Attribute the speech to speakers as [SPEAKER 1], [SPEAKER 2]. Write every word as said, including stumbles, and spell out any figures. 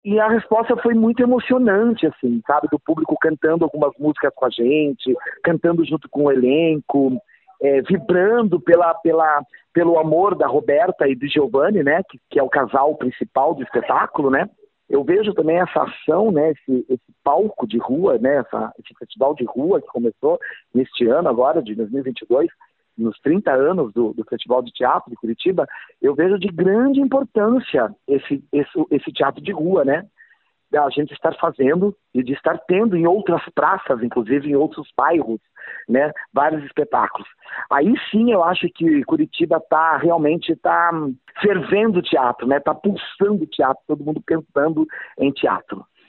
[SPEAKER 1] E a resposta foi muito emocionante, assim, sabe? Do público cantando algumas músicas com a gente, cantando junto com o elenco, é, vibrando pela, pela, pelo amor da Roberta e do Giovanni, né? Que, que é o casal principal do espetáculo, né? Eu vejo também essa ação, né? Esse, esse palco de rua, né? Essa, esse festival de rua que começou neste ano agora, de dois mil e vinte e dois, nos trinta anos do, do Festival de Teatro de Curitiba, eu vejo de grande importância esse, esse, esse teatro de rua, né? A gente estar fazendo e de estar tendo em outras praças, inclusive em outros bairros, né? Vários espetáculos. Aí sim eu acho que Curitiba está realmente tá fervendo o teatro, né? Está pulsando o teatro, todo mundo pensando em teatro.